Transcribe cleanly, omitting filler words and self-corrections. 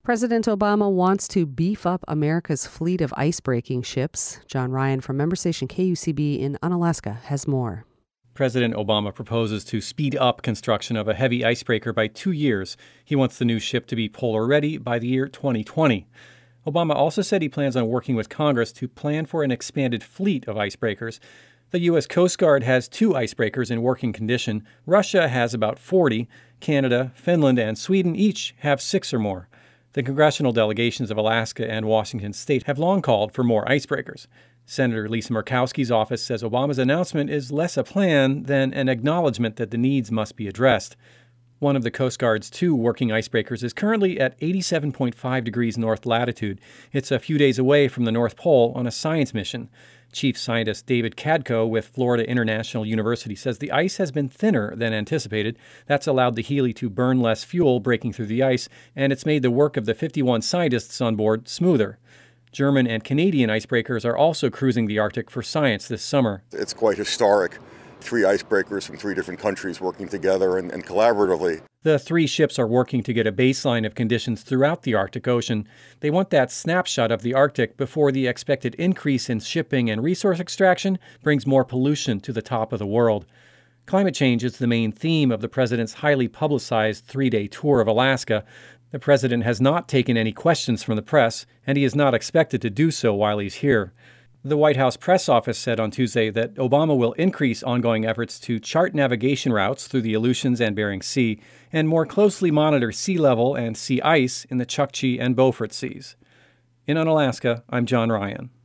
President Obama wants to beef up America's fleet of icebreaking ships. John Ryan from member station KUCB in Unalaska has more. President Obama proposes to speed up construction of a heavy icebreaker by 2 years. He wants the new ship to be polar ready by the year 2020. Obama also said he plans on working with Congress to plan for an expanded fleet of icebreakers. The U.S. Coast Guard has 2 icebreakers in working condition. Russia has about 40. Canada, Finland, and Sweden each have 6 or more. The congressional delegations of Alaska and Washington state have long called for more icebreakers. Senator Lisa Murkowski's office says Obama's announcement is less a plan than an acknowledgement that the needs must be addressed. One of the Coast Guard's 2 working icebreakers is currently at 87.5 degrees north latitude. It's a few days away from the North Pole on a science mission. Chief Scientist David Cadco with Florida International University says the ice has been thinner than anticipated. That's allowed the Healy to burn less fuel breaking through the ice, and it's made the work of the 51 scientists on board smoother. German and Canadian icebreakers are also cruising the Arctic for science this summer. It's quite historic. 3 icebreakers from 3 different countries working together and collaboratively. The 3 ships are working to get a baseline of conditions throughout the Arctic Ocean. They want that snapshot of the Arctic before the expected increase in shipping and resource extraction brings more pollution to the top of the world. Climate change is the main theme of the president's highly publicized 3-day tour of Alaska. The president has not taken any questions from the press, and he is not expected to do so while he's here. The White House press office said on Tuesday that Obama will increase ongoing efforts to chart navigation routes through the Aleutians and Bering Sea and more closely monitor sea level and sea ice in the Chukchi and Beaufort Seas. In Unalaska, I'm John Ryan.